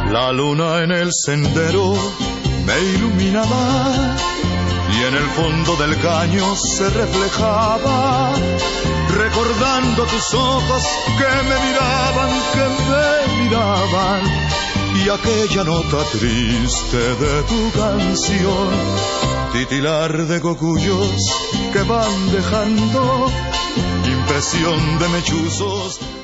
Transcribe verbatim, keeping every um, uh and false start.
La luna en el sendero me iluminaba y en el fondo del caño se reflejaba, recordando tus ojos que me miraban, que me miraban, y aquella nota triste de tu canción, titilar de cocuyos que van dejando impresión de mechuzos.